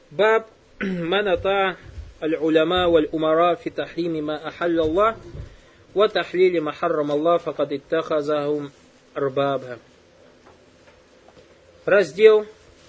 Баб маната аль-уляма валь-умара фи тахрими ма ахалля Аллах ва тахлили ма харрам Аллах факад иттахазахум арбаба. Раздел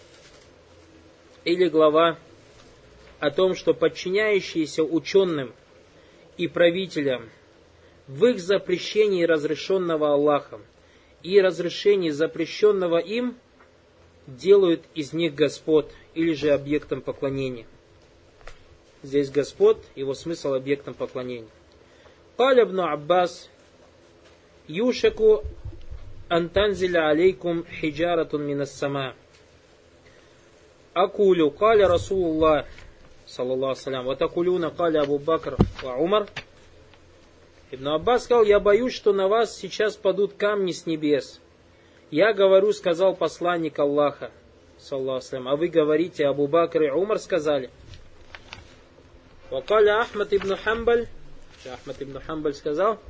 или глава о том, что подчиняющиеся ученым и правителям в их запрещении разрешенного Аллахом и разрешении запрещенного им делают из них господ или же объектом поклонения. Здесь господ, его смысл объектом поклонения. Каля ибн Аббас юшаку антанзиля алейкум хиджаратун минас сама. Акулю каля Расулуллах саллаллаху салям ва такулюна каля Абу Бакр ва Умар. Ибн Аббас сказал: я боюсь, что на вас сейчас падут камни с небес. Я говорю, сказал посланник Аллаха, саллаллаху салям, а вы говорите, Абу Бакр и Умар сказали. Вакаля Ахмад ибн Хамбаль, Ахмад ибн Хамбаль сказал: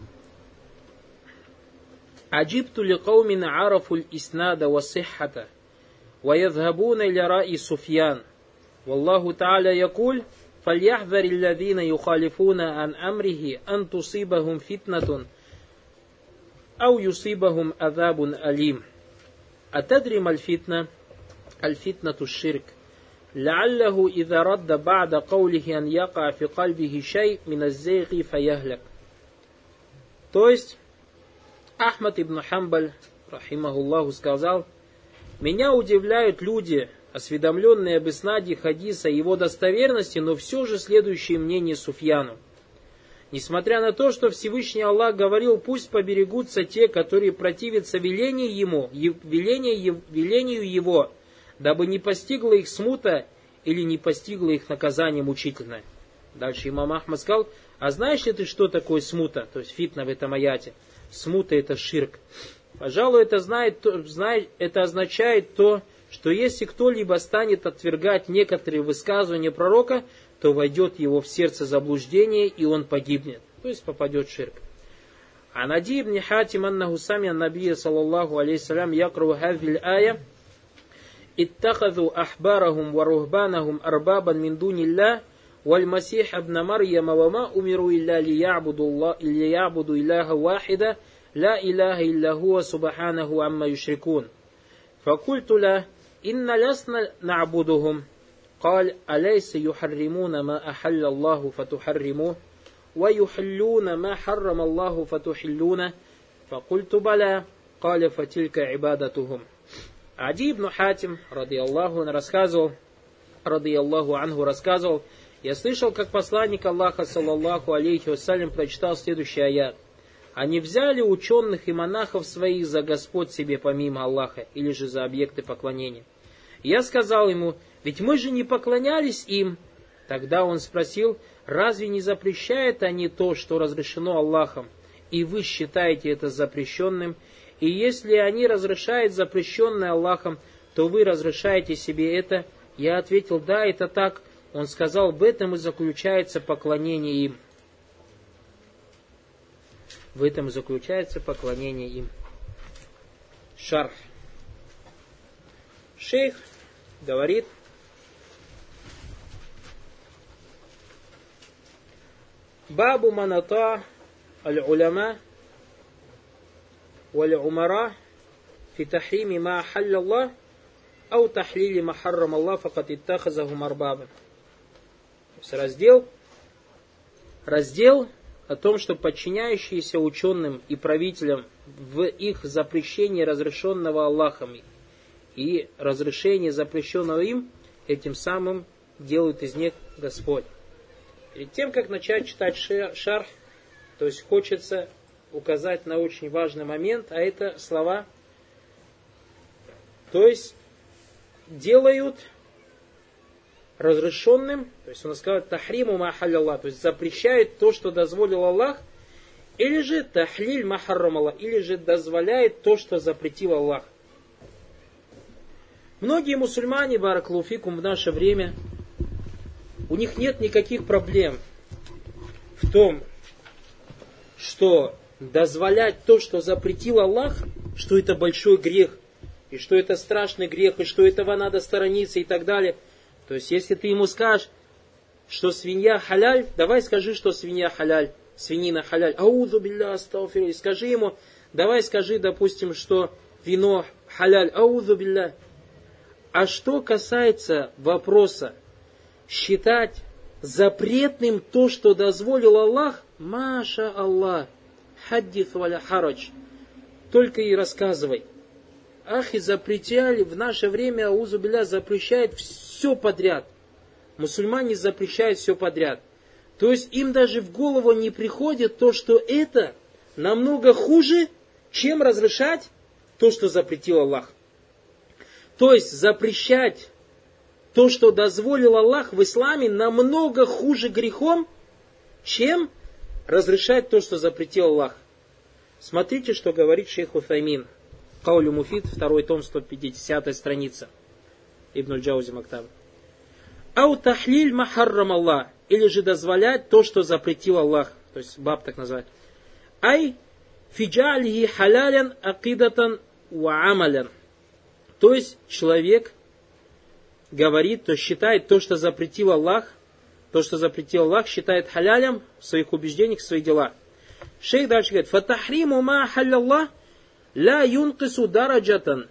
Аджибту ли каумина арафу л-иснада ва сиххата, ва ядхабуна иля раи Суфьян. Валлаху та'аля якуль, فليحذر الذين يخالفون عن أمره أن تصيبهم فتنة أو يصيبهم عذاب أليم. أتدري ما الفتنة؟ الفتنة الشرك. لعله إذا رد بعد قوله أن يقع في قلبه شيء من الزيغ فيهلك. То есть Ахмад ибн Хамбаль, рахимахуллаху, сказал: меня удивляют люди, осведомленные об иснаде хадиса и его достоверности, но все же следующее мнение Суфьяну. Несмотря на то, что Всевышний Аллах говорил: пусть поберегутся те, которые противятся велению его, дабы не постигла их смута или не постигло их наказание мучительное. Дальше имам Ахмад сказал: а знаешь ли ты, что такое смута? То есть фитна в этом аяте. Смута — это ширк. Пожалуй, это означает то, что если кто-либо станет отвергать некоторые высказывания пророка, то войдет его в сердце заблуждение, и он погибнет, то есть попадет в ширк. А Нади ибн Хатим аннаху самия набия саллаллаху алейхи салям якру хазиль ая иттахазу ахбарахум ва рухбанахум арбабан мин дунилля валь масих ибн Марьяма ва ма умиру илля лиябуду илляха вахида ла илляха илля хуа субханаху амма юшрикун. Факульту ла инна ласна на'будухум. قال أليس يحرمون ما أحل الله فتحرموه ويحلون ما حرم الله فتحلونه فقلت بلى قال فتلك عبادتهم. Ади ибн Хатим, радийаллаху анху, рассказывал: я слышал, как посланник Аллаха, саллаллаху алейхи вассалям, прочитал следующий аят: они взяли ученых и монахов своих за господ себе помимо Аллаха или же за объекты поклонения. Я сказал ему: ведь мы же не поклонялись им. Тогда он спросил: разве не запрещают они то, что разрешено Аллахом, и вы считаете это запрещенным? И если они разрешают запрещенное Аллахом, то вы разрешаете себе это? Я ответил: да, это так. Он сказал: в этом и заключается поклонение им. В этом и заключается поклонение им. Шарх. Шейх говорит: Бабу маната аль-уляма валь-умара фи тахрими ма ахалля Аллах ау тахлили ма харрам Аллах факад иттахазахум арбаба. Раздел о том, что подчиняющиеся ученым и правителям в их запрещении разрешенного Аллахом и разрешении запрещенного им, этим самым делают из них Господь. Перед тем, как начать читать шарх, то есть хочется указать на очень важный момент, а это слова, то есть делают разрешенным, то есть он сказал тахриму ма ахалля Аллах, то есть запрещает то, что дозволил Аллах, или же тахлиль ма харрам Аллах, или же дозволяет то, что запретил Аллах. Многие мусульмане, баракаллаху фикум, в наше время, у них нет никаких проблем в том, что дозволять то, что запретил Аллах, что это большой грех, и что это страшный грех, и что этого надо сторониться и так далее. То есть, если ты ему скажешь, что свинья халяль, давай скажи, что свинья халяль, свинина халяль. Аузу билля астагфиру. Скажи ему, давай скажи, допустим, что вино халяль. Аузу билля. А что касается вопроса считать запретным то, что дозволил Аллах, маша Аллах, хаддиф валя харадж, только и рассказывай. Ахи запретили в наше время, аузу билля, запрещает все подряд. Мусульмане запрещают все подряд. То есть им даже в голову не приходит то, что это намного хуже, чем разрешать то, что запретил Аллах. То есть запрещать то, что дозволил Аллах в исламе, намного хуже грехом, чем разрешать то, что запретил Аллах. Смотрите, что говорит шейх Утаймин. Каулю Муфид, 2 том, 150 страница. Ибн аль-Джаузи Мактаб. Ау тахлиль махаррам Аллах. Или же дозволять то, что запретил Аллах. То есть баб так называют. Ай фиджалихи халялян акидатан ва амалян. То есть человек говорит, то считает то, что запретил Аллах, считает халялем в своих убеждениях, в своих делах. Шейх дальше говорит, фатахриму ма халяллах ла юнкису дараджатан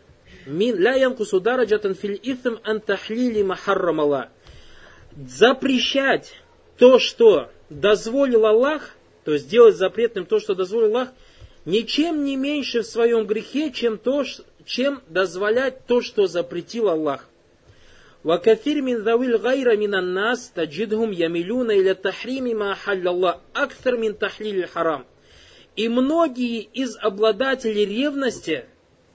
фил итhm ан тахлили махаррам Аллах. Запрещать то, что дозволил Аллах, то есть делать запретным то, что дозволил Аллах, ничем не меньше в своем грехе, чем дозволять то, что запретил Аллах. وَكَثِيرٌ مِنْ ذَوِي الْغَيْرَ مِنَ النَّاسِ تَجِدْهُمْ يَمِلُونَ إِلَى تَحْرِيمِ مَا أَحَلَّ اللَّهُ أَكْثَرَ مِنْ تَحْلِيلِ الْحَرَامِ. И многие из обладателей ревности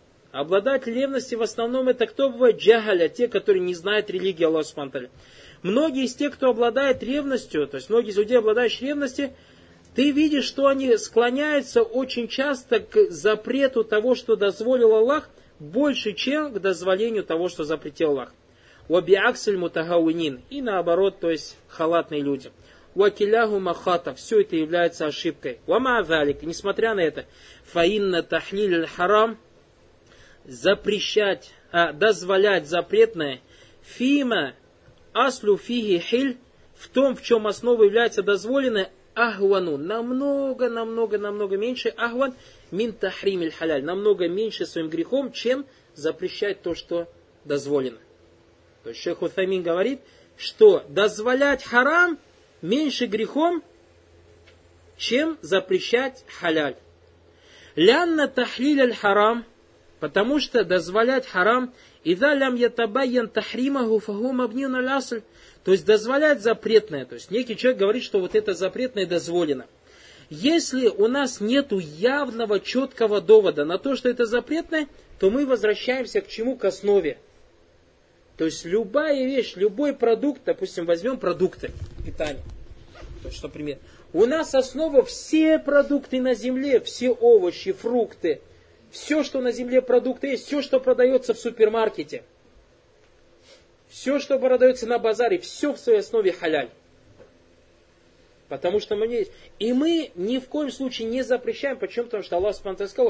в основном это кто бывает? Джахаля, те, которые не знают религии Аллаха Субхану ва Тааля. Многие из тех, кто обладает ревностью, то есть многие из людей, обладающих ревностью, ты видишь, что они склоняются очень часто к запрету того, что дозволил Аллах, больше, чем к дозволению того, что запретил Аллах. Вабиаксель мутагауинин. И наоборот, то есть халатные люди. Вакиляху махата. Все это является ошибкой. Вамаазалик. Несмотря на это, фаинна тахлиль харам. Запрещать, дозволять запретное. Фима аслу фиги хиль. В том, в чем основа является дозволенное. Ахвану. Намного меньше. Ахван мин тахримиль халяль. Намного меньше своим грехом, чем запрещать то, что дозволено. То есть шейх Утаймин говорит, что дозволять харам меньше грехом, чем запрещать халяль. Лянна тахлиль аль харам, потому что дозволять харам, идha лям ятабайян тахримаху фаху мабнин аль асль, то есть дозволять запретное. То есть некий человек говорит, что вот это запретное дозволено. Если у нас нету явного, четкого довода на то, что это запретное, то мы возвращаемся к чему? К основе. То есть любая вещь, любой продукт, допустим, возьмем продукты питания. То есть, например, у нас основа все продукты на земле, все овощи, фрукты, все, что на земле продукты есть, все, что продается в супермаркете, все, что продается на базаре, все в своей основе халяль. Потому что мы не есть. И мы ни в коем случае не запрещаем. Почему? Потому что Аллах Субхану ва Тааля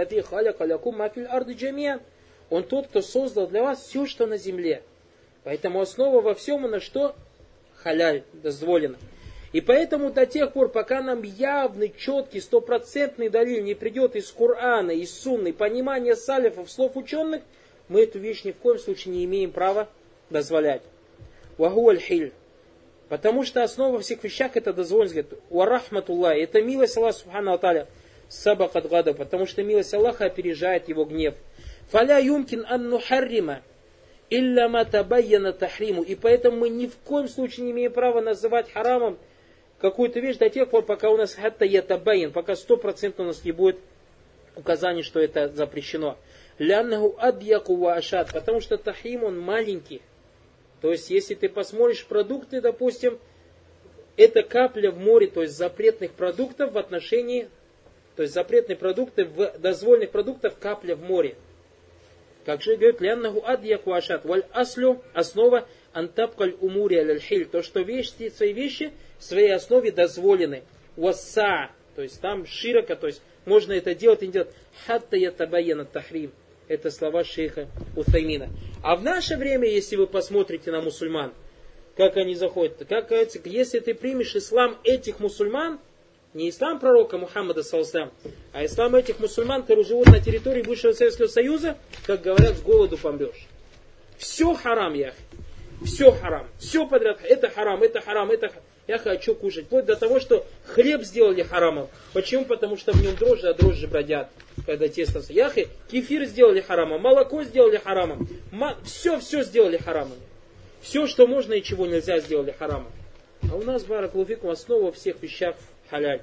сказал, Он тот, кто создал для вас все, что на земле. Поэтому основа во всем на что? Халяль, дозволено. И поэтому до тех пор, пока нам явный, четкий, стопроцентный далиль не придет из Корана, из Сунны, понимания салифов, слов ученых, мы эту вещь ни в коем случае не имеем права дозволять. Вахуаль хиль. Потому что основа всех вещах это дозволенность. Варахматуллах. Это милость Аллаха Субхану ва Тааля. Сабакат гада. Потому что милость Аллаха опережает его гнев. Фаля юмкин ан нухаррима илля ма табайяна тахриму. И поэтому мы ни в коем случае не имеем права называть харамом какую-то вещь до тех пор, пока у нас хатта ятабайян, пока 100% у нас не будет указаний, что это запрещено. Ляннаху адьяку ва ашад. Потому что тахрим он маленький. То есть, если ты посмотришь продукты, допустим, это капля в море, то есть запретных продуктов в отношении, то есть запретные продукты в дозволенных продуктов капля в море. Как же говорит, ляннаху адьяку ашат, валь аслю, основа антапкаль умури аль-хиль, то, что свои вещи в своей основе дозволены. Васса, то есть там широко, то есть можно это делать и не делать. Хатта ятабайяна тахрим. Это слова шейха Утаймина. А в наше время, если вы посмотрите на мусульман, как они заходят, как говорится, если ты примешь ислам этих мусульман, не ислам пророка Мухаммада, саллаллаху, а ислам этих мусульман, которые живут на территории бывшего Советского Союза, как говорят, с голоду помрешь. Все харам, яхи. Все харам. Все подряд. Это харам, это харам, это харам. Я хочу кушать. Вплоть до того, что хлеб сделали харамом. Почему? Потому что в нем дрожжи, а дрожжи бродят, когда тесто. Яхи, кефир сделали харамом, молоко сделали харамом. Все сделали харамом. Все, что можно и чего нельзя, сделали харамом. А у нас, баракаллаху фикум, основа во всех вещах халяль.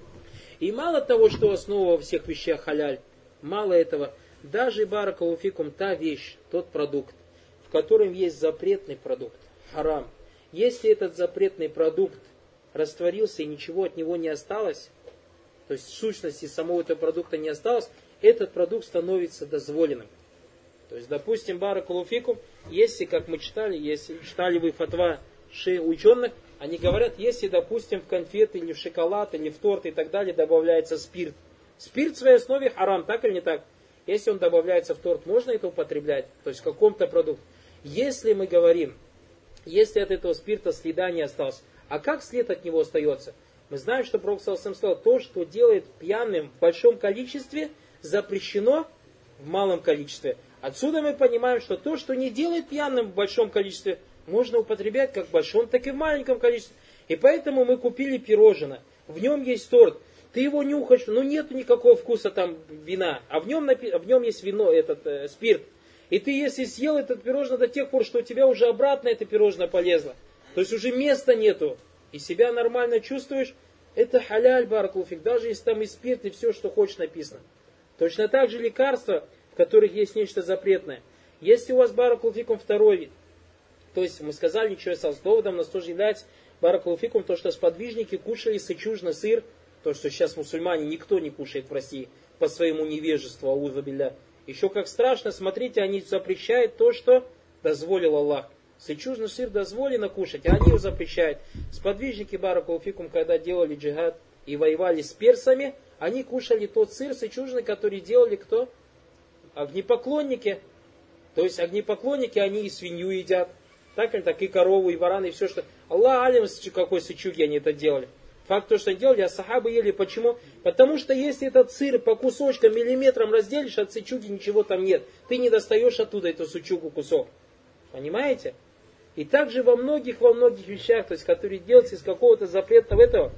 И мало того, что основа во всех вещах халяль, мало этого, даже, баракаллаху фикум, та вещь, тот продукт, в котором есть запретный продукт, харам. Если этот запретный продукт растворился и ничего от него не осталось, то есть в сущности самого этого продукта не осталось, этот продукт становится дозволенным. То есть, допустим, баракаллаху фикум, если, как мы читали, если читали вы фатва ученых, они говорят, если, допустим, в конфеты или в шоколад, или в торт и так далее добавляется спирт. Спирт в своей основе харам, так или не так? Если он добавляется в торт, можно это употреблять? То есть в каком-то продукте. Если мы говорим, если от этого спирта следа не осталось, а как след от него остается? Мы знаем, что Пророк саллаллаху сказал, то, что делает пьяным в большом количестве, запрещено в малом количестве. Отсюда мы понимаем, что то, что не делает пьяным в большом количестве, можно употреблять как в большом, так и в маленьком количестве. И поэтому мы купили пирожное, в нем есть торт, ты его нюхаешь, но нету никакого вкуса там вина, а в нем есть вино, спирт. И ты, если съел этот пирожное до тех пор, что у тебя уже обратно это пирожное полезло, то есть уже места нету, и себя нормально чувствуешь, это халяль, баракаллаху фик, даже если там и спирт, и все, что хочешь написано. Точно так же лекарства, в которых есть нечто запретное. Если у вас, баракаллаху фикум, второй вид, то есть мы сказали, ничего не с доводом, у нас тоже является, баракаллаху фикум, то, что сподвижники кушали сычужный сыр, то, что сейчас мусульмане никто не кушает в России по своему невежеству, аузу билля. Еще как страшно, смотрите, они запрещают то, что дозволил Аллах. Сычужный сыр дозволено кушать, а они его запрещают. Сподвижники, баракаллаху фикум, когда делали джихад и воевали с персами, они кушали тот сыр сычужный, который делали кто? Огнепоклонники. То есть огнепоклонники, они и свинью едят, так и корову, и бараны, и все, что... Аллах алим, какой сычуги они это делали. Факт то, что они делали, а сахабы ели. Почему? Потому что если этот сыр по кусочкам, миллиметрам разделишь, от сычуги ничего там нет. Ты не достаешь оттуда эту сычугу кусок. Понимаете? И также во многих вещах, то есть, которые делаются из какого-то запретного этого,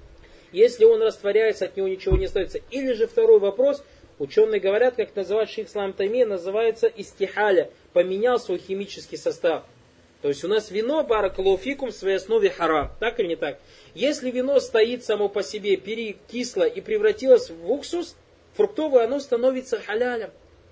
если он растворяется, от него ничего не остается. Или же второй вопрос, ученые говорят, как называют шейх Ислам Таймия, называется истихаля, поменял свой химический состав. То есть у нас вино, баракаллаху фикум, в своей основе харам. Так или не так? Если вино стоит само по себе, перекисло и превратилось в уксус, фруктовое, оно становится халялем.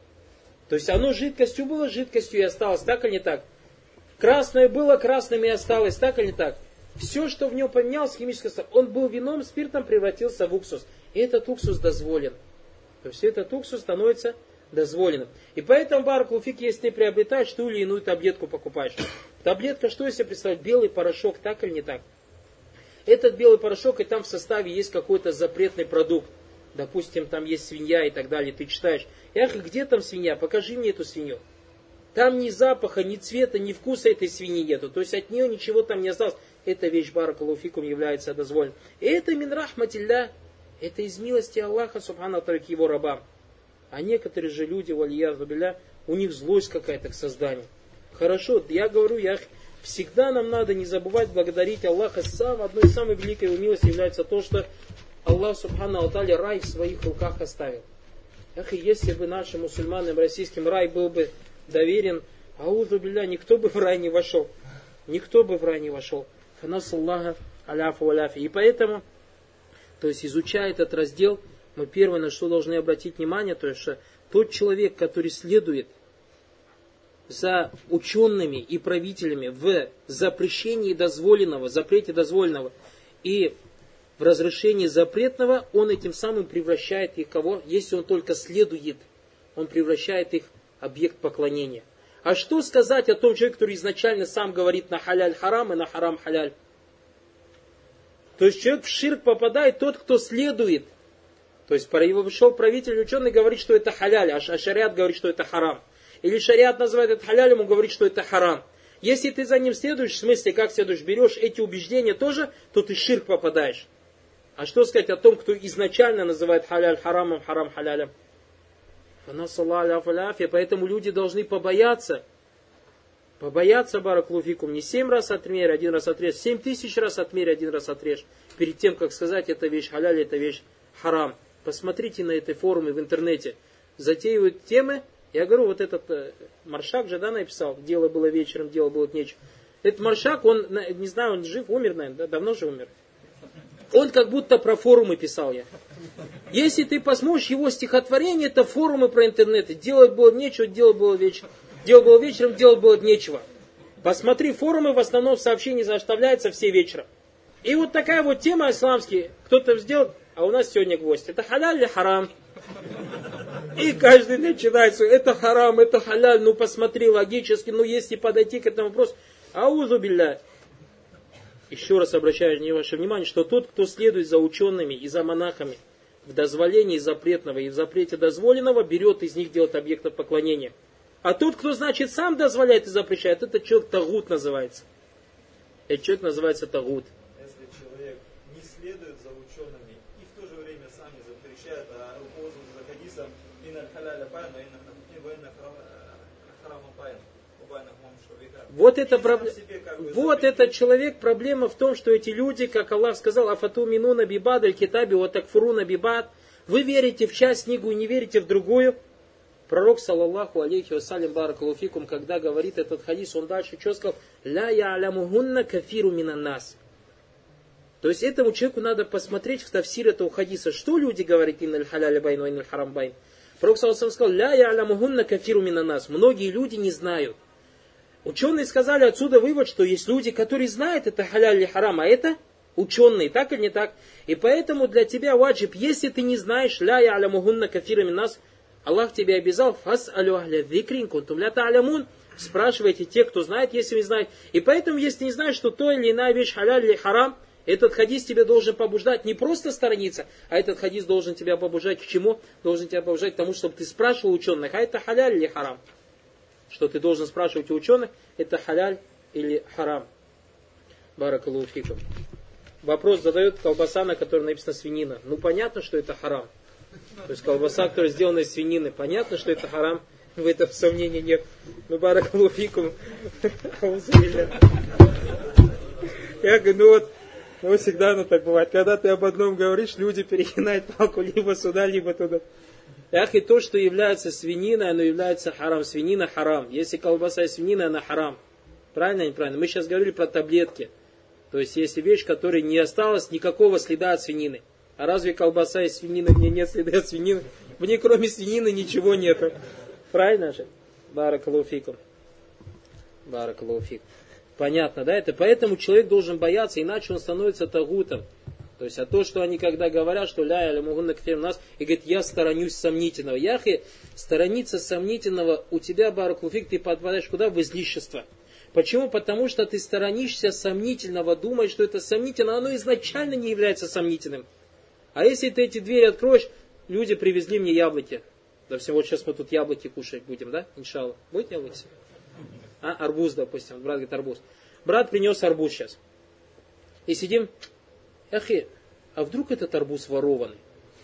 То есть оно жидкостью было, жидкостью и осталось. Так или не так? Красное было, красным и осталось. Так или не так? Все, что в нем поменялось, химический состав, он был вином, спиртом, превратился в уксус. И этот уксус дозволен. То есть этот уксус становится дозволенным. И поэтому, баракаллаху фик, если ты приобретаешь ту или иную таблетку, покупаешь. Таблетка, что из себя представляет? Белый порошок, так или не так? Этот белый порошок, и там в составе есть какой-то запретный продукт. Допустим, там есть свинья и так далее. Ты читаешь, где там свинья? Покажи мне эту свинью. Там ни запаха, ни цвета, ни вкуса этой свиньи нету. То есть от нее ничего там не осталось. Эта вещь, баракаллаху фикум, является дозволенной. И это мин рахматилля. Это из милости Аллаха, субхану ва тааля, к его рабам. А некоторые же люди, валиязу билля, у них злость какая-то к созданию. Хорошо, я говорю, всегда нам надо не забывать благодарить Аллаха. Одной из самых великой его милости является то, что Аллах, субхану ва тааля, рай в своих руках оставил. Если бы нашим мусульманам российским рай был бы доверен, аузу билля, никто бы в рай не вошел. Никто бы в рай не вошел. Фанасаллаха аляфу аляфи. И поэтому, то есть изучая этот раздел, мы первое, на что должны обратить внимание, то есть, что тот человек, который следует за учеными и правителями в запрещении дозволенного, запрете дозволенного и в разрешении запретного, он этим самым превращает их кого? Если он только следует, он превращает их в объект поклонения. А что сказать о том человеке, который изначально сам говорит на халяль харам и на харам халяль? То есть человек в ширк попадает тот, кто следует То есть пришел правитель, ученый говорит, что это халяль, а шариат говорит, что это харам. Или шариат называет это халялем, он говорит, что это харам. Если ты за ним следуешь, в смысле, как следуешь, берешь эти убеждения тоже, то ты в ширк попадаешь. А что сказать о том, кто изначально называет халяль харамом, харам халялем? Поэтому люди должны побояться. Побояться, баракулуфикум, не 7 раз отмерь, 1 раз отрежь, 7000 раз отмерь, 1 раз отрежь. Перед тем, как сказать, это вещь халяль, это вещь харам. Посмотрите на эти форумы в интернете. Затеивают темы. Я говорю, вот этот Маршак же, да, написал, дело было вечером, дело было нечем. Этот Маршак, он, не знаю, он жив, умер, наверное, да, давно же умер. Он как будто про форумы писал я. Если ты посмотришь его стихотворение, это форумы про интернет. Делать было нечего, дело было вечером. Дело было вечером, делать было нечего. Посмотри форумы, в основном сообщения заставляются все вечером. И вот такая вот тема исламские. Кто-то сделал, а у нас сегодня гвоздь. Это халяль или харам? И каждый начинает, это харам, это халяль, ну посмотри логически, ну если подойти к этому вопросу. Аузу билля. Еще раз обращаю ваше внимание, что тот, кто следует за учеными и за монахами в дозволении запретного и в запрете дозволенного, берет из них делать объектов поклонения. А тот, кто, значит, сам дозволяет и запрещает, это человек тагут называется. Этот человек называется тагут. Если человек не следует за учеными и в то же время сам не запрещает, а руководствуется за хадисом «Инна халяля баян, инна харама баян». Вот этот человек, проблема в том, что эти люди, как Аллах сказал, «Афату минуна бибад аль-китаби ва такфуруна бибад». Вы верите в часть книгу и не верите в другую. Пророк, саллаллаху алейхи вассалям, баракалуфикум, когда говорит этот хадис, он дальше что сказал? «Ля я'лямухунна кафиру минаннас». То есть этому человеку надо посмотреть в тафсир этого хадиса. Что люди говорят? «Инналь халяля байн, ва инналь харам байн». Пророк, саллаллаху сказал: «Ля я'лямухунна кафиру минаннас». Многие люди не знают. Ученые сказали отсюда вывод, что есть люди, которые знают, это халяль или харам, а это ученые, так или не так. И поэтому для тебя ваджиб, если ты не знаешь, ля я'лямухунна кафиру минаннас, Аллах тебе обязал, фас алю ахля викрин кунтум ля та'лямун. Спрашивайте те, кто знает, если не знает. И поэтому, если не знаешь, что то или иная вещь халяль или харам, этот хадис тебя должен побуждать не просто сторониться, а этот хадис должен тебя побуждать к чему? Должен тебя побуждать к тому, чтобы ты спрашивал ученых, а это халяль или харам? Что ты должен спрашивать у ученых, это халяль или харам. Баракаллаху фикум. Вопрос задает колбаса, на которой написано свинина. Ну понятно, что это харам. То есть колбаса, которая сделана из свинины, понятно, что это харам, в этом сомнений нет. Ну, баракаллаху фикум. Я говорю, ну всегда оно так бывает. Когда ты об одном говоришь, люди перегинают палку либо сюда, либо туда. И то, что является свининой, оно является харам. Свинина харам. Если колбаса из свинины, она харам. Правильно или неправильно? Мы сейчас говорили про таблетки. То есть, если вещь, которой не осталось никакого следа от свинины. А разве колбаса из свинины, в ней нет следа от свинины? В ней кроме свинины ничего нету. Правильно же? Баракаллаху фикум. Баракаллаху фикум. Понятно, да? Это поэтому человек должен бояться, иначе он становится тагутом. То есть, а то, что они когда говорят, что ля яля мугунна кафир нас, и говорит, я сторонюсь сомнительного. Яхи, сторониться сомнительного, у тебя, баракаллаху фик, ты подпадаешь куда? В излишество. Почему? Потому что ты сторонишься сомнительного, думаешь, что это сомнительно, оно изначально не является сомнительным. А если ты эти двери откроешь, люди привезли мне яблоки. Допустим, вот сейчас мы тут яблоки кушать будем, да? Иншаллах. Будет яблоки? Арбуз, допустим. Брат говорит, арбуз. Брат принес арбуз сейчас. И сидим. Ахи, а вдруг этот арбуз ворованный?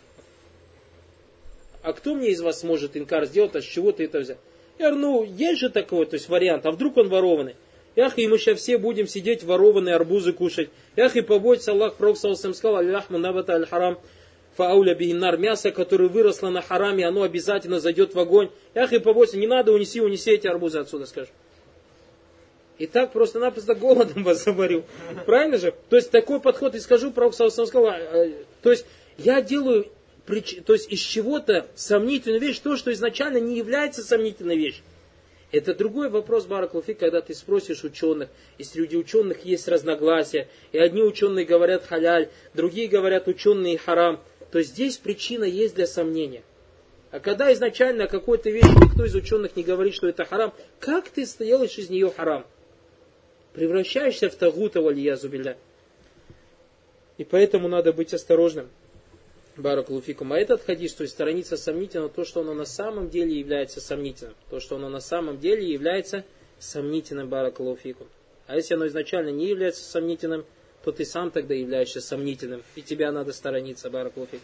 А кто мне из вас сможет инкар сделать, а с чего ты это взял? Я говорю, ну, есть же такой, то есть вариант, а вдруг он ворованный? Ахи, мы сейчас все будем сидеть ворованные арбузы кушать. Ахи, побойтесь, Аллах, Пророк саллаллаху сказал, аль-лахму набата аль-харам, фауля бихиннар, мясо, которое выросло на хараме, оно обязательно зайдет в огонь. Ахи, побойся, не надо, унеси эти арбузы отсюда, скажешь. И так просто-напросто голодом вас заморил. Правильно же? То есть такой подход, и скажу, Пророк саллаллаху сказал, то есть я делаю, то есть из чего-то сомнительную вещь, то, что изначально не является сомнительной вещью. Это другой вопрос, баракаллаху фик, когда ты спросишь ученых, и среди ученых есть разногласия, и одни ученые говорят халяль, другие говорят ученые харам, то здесь причина есть для сомнения. А когда изначально какой-то вещь никто из ученых не говорит, что это харам, как ты делаешь из нее харам? Превращаешься в тагута, валиязу билля. И поэтому надо быть осторожным. Баракулуфикум. А этот хадис, то есть страница сомнительного, то, что оно на самом деле является сомнительным. То, что оно на самом деле является сомнительным, баракулуфикум. А если оно изначально не является сомнительным, то ты сам тогда являешься сомнительным. И тебя надо сторониться, баракулуфикум.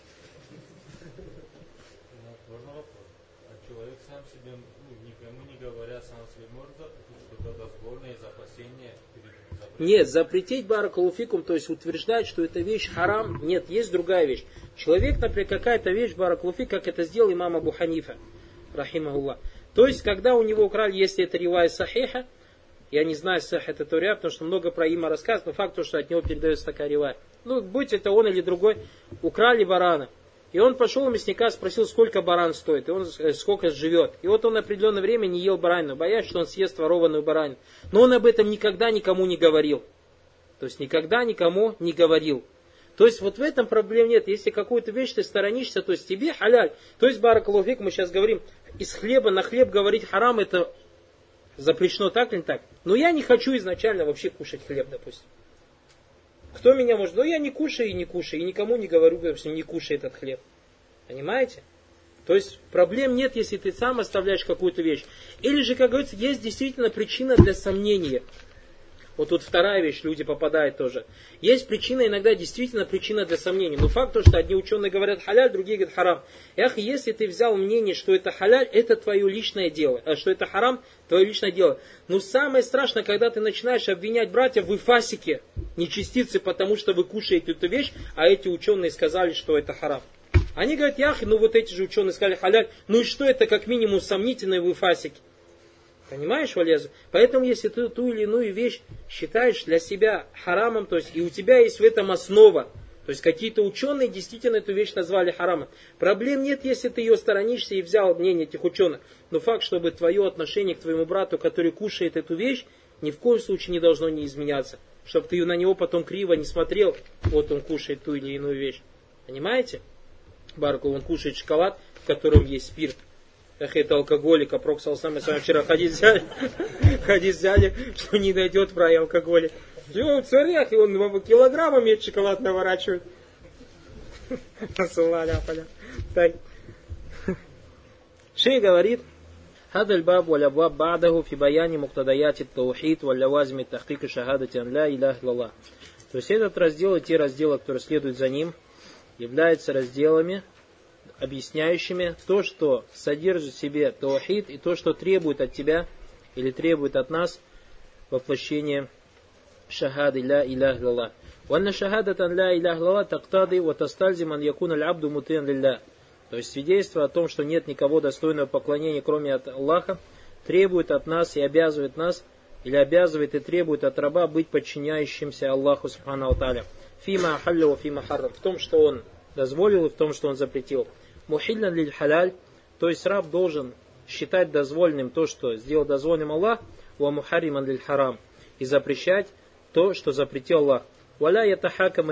Можно вопрос. А человек сам себе, никому не говоря, сам себе может запретить что-то дозволенное из опасения перед запретом? Нет, запретить баракулуфикум, то есть утверждать, что эта вещь харам, нет, есть другая вещь. Человек, например, какая-то вещь, баракулуфик, как это сделал имам Абу Ханифа, рахимахуллах. То есть, когда у него украли, если это ривая сахиха, я не знаю, сахих это туря, потому что много про има рассказывают, но факт то, что от него передается такая ривая. Ну, будь это он или другой, украли барана. И он пошел у мясника, спросил, сколько баран стоит, и он сколько живет. И вот он определенное время не ел баранину, боясь, что он съест ворованную баранину. Но он об этом никогда никому не говорил. То есть никогда никому не говорил. То есть вот в этом проблем нет. Если какую-то вещь ты сторонишься, то есть тебе халяль. То есть, баракаллаху фик, мы сейчас говорим, из хлеба на хлеб говорить харам, это запрещено, так или не так. Но я не хочу изначально вообще кушать хлеб, допустим. Кто меня может? Ну я не кушаю и не кушаю. И никому не говорю, допустим, не кушай этот хлеб. Понимаете? То есть проблем нет, если ты сам оставляешь какую-то вещь. Или же, как говорится, есть действительно причина для сомнения. Вот тут вторая вещь, люди попадают тоже. Есть причина, иногда действительно причина для сомнений. Но факт то, что одни ученые говорят халяль, другие говорят харам. Эх, если ты взял мнение, что это халяль, это твое личное дело. А что это харам, твое личное дело. Но самое страшное, когда ты начинаешь обвинять братьев, вы фасики, нечестицы, потому что вы кушаете эту вещь, а эти ученые сказали, что это харам. Они говорят, яхи, ну вот эти же ученые сказали халяль, ну и что это как минимум сомнительные вы фасики. Понимаешь, Валезу? Поэтому, если ты ту или иную вещь считаешь для себя харамом, то есть и у тебя есть в этом основа, то есть какие-то ученые действительно эту вещь назвали харамом. Проблем нет, если ты ее сторонишься и взял мнение этих ученых. Но факт, чтобы твое отношение к твоему брату, который кушает эту вещь, ни в коем случае не должно не изменяться. Чтобы ты на него потом криво не смотрел, вот он кушает ту или иную вещь. Понимаете? Барку, он кушает шоколад, в котором есть спирт. Эх, это алкоголик, а Пророк саллаллаху алейхи ва саллям вчера хадис взяли, что не дойдет про алкоголик. И он в царях, и он килограммами шоколад наворачивает. Так. Шейх говорит, هذا الباب والأبواب بعده في بيان مقتضيات التوحيد واللوازم تحقيق شهادة أن لا إله إلا الله. То есть этот раздел и те разделы, которые следуют за ним, являются разделами, объясняющими то, что содержит в себе таухид, и то, что требует от тебя или требует от нас воплощения шахады ля илях лаллах. Ванна шахадатан ля илях лаллах тактады ва тастальзим ан якун аль-абду мутин лилля. То есть свидетельство о том, что нет никого достойного поклонения, кроме от Аллаха, требует от нас и обязывает нас, или обязывает и требует от раба быть подчиняющимся Аллаху субхану ва тааля. Фима ахалля ва фима харрам. В том, что он дозволил, и в том, что он запретил. Мухиллян лиль халяль, то есть раб должен считать дозволенным то, что сделал дозволенным Аллах, ва мухарриман лиль харам, и запрещать то, что запретил Аллах. Ва ла ятахакаму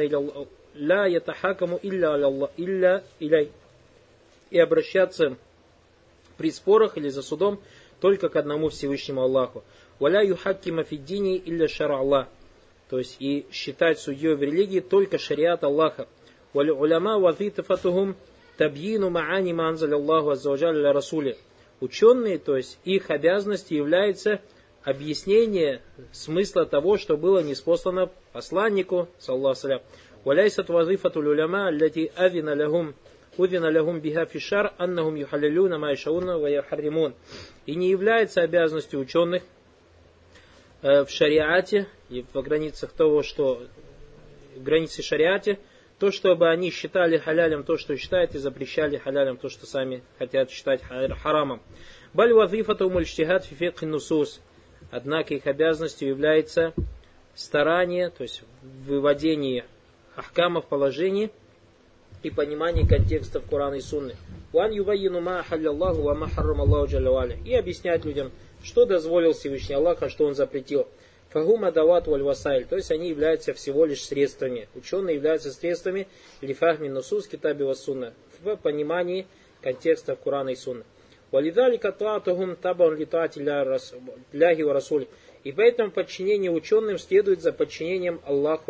илля иляй, и обращаться при спорах или за судом только к одному Всевышнему Аллаху. Ва ла юхаккима фиддини илля шара Аллах, то есть и считать судьей в религии только шариат Аллаха. Ва уляма вазифатухум табьину маани ма анзаля Аллаху азза ва джалля ля расули. Ученые, то есть их обязанностью является объяснение смысла того, что было ниспослано посланнику, саллаллаху салям. Валяйсат вазифатул уляма аллати авина лягум биха фишар аннахум юхаллилюна ма яшауна ва яхарримун. И не является обязанностью ученых в шариате и в границах того, что в границе шариате, то, чтобы они считали халялем то, что считают, и запрещали халялем то, что сами хотят считать харамом. Баль вазифату мульштихад фи фикх нусус. Однако их обязанностью является старание, то есть выводение ахкамов, положений и понимание контекстов Корана и Сунны. Ван юбайину ма ахаллаллаху ва ма харрам Аллаху джалля ва аля. И объяснять людям, что дозволил Всевышний Аллах, а что он запретил. Фагума дават валь васайль, то есть они являются всего лишь средствами. Ученые являются средствами лифахми нусус китаби ва сунна, в понимании контекстов Корана и Сунны. Валидалика таатухум табан литаати ляхи ва расуль. И поэтому подчинение ученым следует за подчинением Аллаху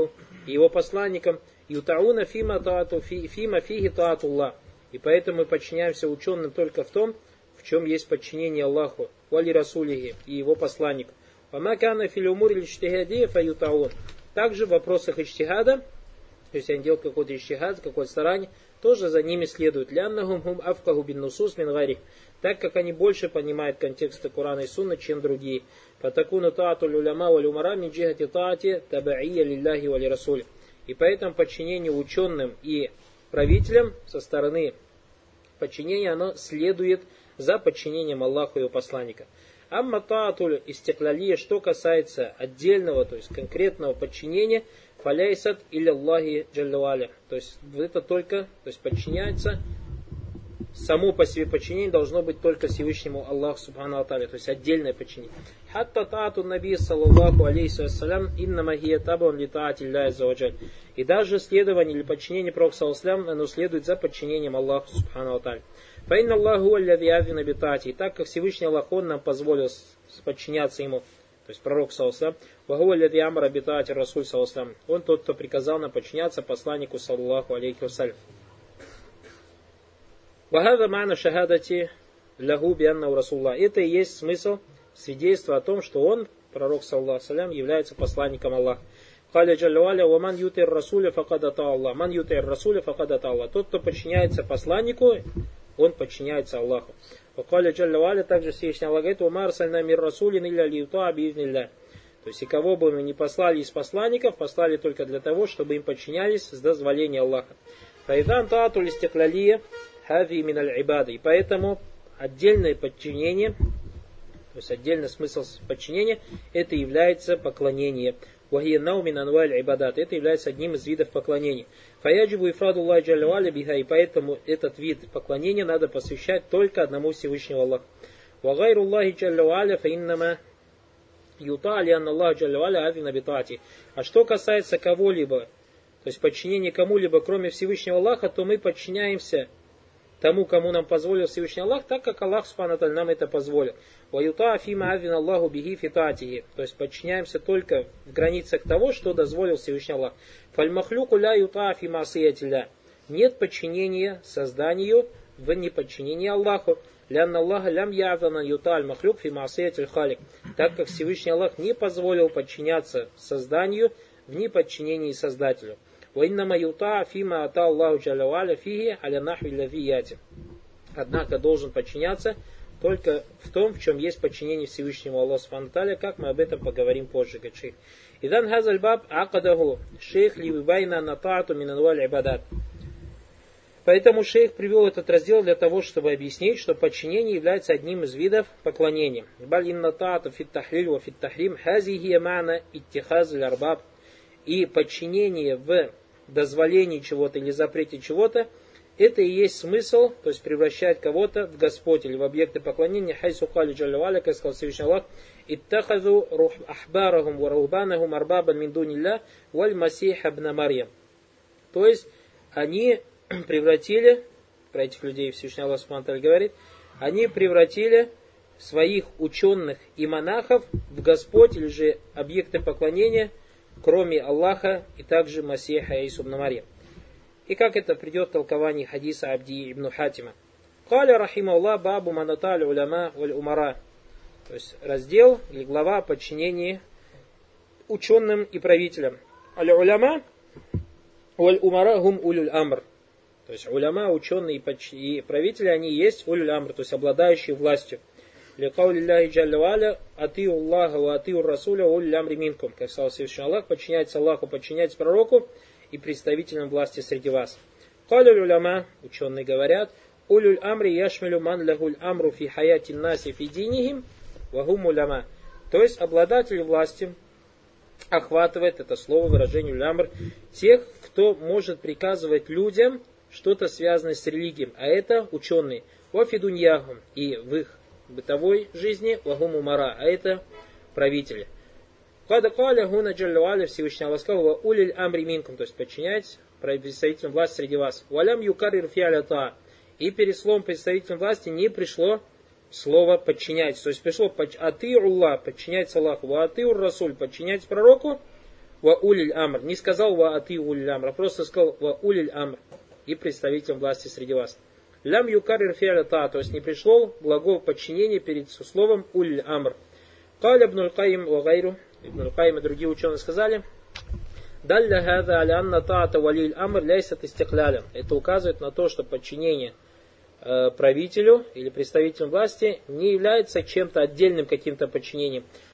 и его посланникам, ютауна фима фиги таатуллах. И поэтому мы подчиняемся ученым только в том, в чем есть подчинение Аллаху, вали расулихи и его посланнику. Вамакана филюмури лиштихадия фаютаун. Также в вопросах иштихада, то есть они делают какой-то иштихад, какое-то старание, тоже за ними следует. Ляннахум хум афкаху бин нусус мин гарих. Так как они больше понимают контексты Корана и Сунны, чем другие. Фатакуну таату люляма валь умара мин джихати таати табаия лилляхи вали расули. И поэтому подчинение ученым и правителям со стороны подчинения, оно следует за подчинением Аллаху и его посланника. Амма таатуль истиклалия, что касается отдельного, то есть конкретного подчинения, фаляйсат или Аллахи джаллаваля. То есть это только, то есть подчиняется, само по себе подчинение должно быть только Всевышнему Аллаху субхану ва тааля, то есть отдельное подчинение. Хатта таату наби саллаллаху алейхи вассалям иннама хия табун ли таати Аллахи аззаваджаль. И даже следование или подчинение Пророку саллаллаху алейхи ва саллям, оно следует за подчинением Аллаху субхану ва тааля. Фаинна Аллаху аллади азина би таати. И так как Всевышний Аллах, Он нам позволил подчиняться Ему, то есть Пророк саллаллаху алейхи ва саллям, ваху аллади амра би таати расуль саллаллаху алейхи ва саллям. Он тот, кто приказал нам подчиняться посланнику саллаллаху алейхи ва саллям. Вахада мана шахадати лягу бианнау расулла. Это и есть смысл свидетельства о том, что он, пророк саллаллаху алейхи ва саллям, является посланником Аллаха. Каля джаллаваля ва ман ютир расуля факад ата Аллах. Ман ютир расуля факад ата Аллах. Тот, кто подчиняется посланнику, он подчиняется Аллаху. Каля джаллаваля, также Всевышний Аллах говорит: «Умар сальна мир расулин илля лиута биизнилля». То есть, и кого бы мы не послали из посланников, послали только для того, чтобы им подчинялись с дозволения Аллаха. Файдан таату листиклалия хави миналь ибады. И поэтому отдельное подчинение, то есть отдельный смысл подчинения, это является поклонение. Вахия наумин анваль ибадат. Это является одним из видов поклонения. Фаяджибу ифраду Аллахи джалля валя биха. И поэтому этот вид поклонения надо посвящать только одному Всевышнему Аллаху. Вагайру Аллахи джалля валя фаиннама юта алиан Аллах джалля валя адина битати. А что касается кого-либо, то есть подчинение кому-либо, кроме Всевышнего Аллаха, то мы подчиняемся тому, кому нам позволил Всевышний Аллах, так как Аллах субхану ва тааля нам это позволил. Ваюта афима адина Аллаху биги фитатихи. То есть подчиняемся только в границах того, что дозволил Всевышний Аллах. Фальмахлюку ля юта афима асиятилля. Нет подчинения созданию в неподчинении Аллаху. Лянна Аллаха лям ядана юта аль махлюк фи маасиятиль халик. Так как Всевышний Аллах не позволил подчиняться созданию в неподчинении Создателю. Однако должен подчиняться только в том, в чем есть подчинение Всевышнему Аллаху субхану ва тааля, как мы об этом поговорим позже, говорит шейх. Идан хазаль баб акадаху шейх ливайна натаату минанваль ибадат. Поэтому шейх привел этот раздел для того, чтобы объяснить, что подчинение является одним из видов поклонения. Баль инна таату фит тахлиль ва фит тахрим хазихия мана иттихазаль арбаб. И подчинение в дозволении чего-то или запрете чего-то, это и есть смысл, то есть превращать кого-то в Господь или в объекты поклонения. Хайсу кали джалля валя, как сказал Всевышний Аллах: «Иттахазу ахбарахум ва рухбанахум арбабан мин дунилля валь масиха бна Марьям». То есть они превратили, про этих людей Всевышний Аллах субхану ва тааля говорит, они превратили своих ученых и монахов в Господь или же объекты поклонения, кроме Аллаха и также Масиха Иису ибн Марьям. И как это придет в толковании хадиса Абди ибн Хатима. Каля рахималлах бабу манаталь уляма валь умара. То есть раздел или глава о подчинении ученым и правителям. Аль уляма валь умара гум улюль амр. То есть уляма, ученые и правители, они есть улюль амр, то есть обладающие властью. Ликаули Аллахи джалля валя атию Аллаха ва атию Расуля улюль амри минкум. Как сказал Всевышний Аллах: подчиняйтесь Аллаху, подчиняйтесь пророку и представителям власти среди вас. Калю уляма, ученые говорят, улюль амри яшмилю ман лягуль амру фи хаяти наси фи динихим вагум уляма. То есть обладатель власти охватывает, это слово, выражение улямр, тех, кто может приказывать людям что-то связанное с религией, а это ученые. Вафи дуньяхум, и в их бытовой жизни вагум умара, а это правители. Када каля гуна джаллаваля, Всевышний Аллах сказал: улиль амри минкум, то есть подчиняйтесь представителям власти среди вас. Валям юкарир фиалята, и перед словом представителям власти не пришло слово подчиняйтесь, то есть пришло атиу Аллах, подчиняйтесь Аллаху, ва атиу Расуль, подчиняйтесь пророку, ва улиль амр. Не сказал ва ати улиль амр, а просто сказал ва улиль амр. И представителям власти среди вас. Лям юкарир фи'ля та, то есть не пришло глагол подчинения перед словом улиль амр. Каля ибн аль-Каим ва гайру. Ибн аль-Каим и другие ученые сказали, далля хаза аля анна таата валиль амр ляйсат истиклялям. Это указывает на то, что подчинение правителю или представителям власти не является чем-то отдельным каким-то подчинением.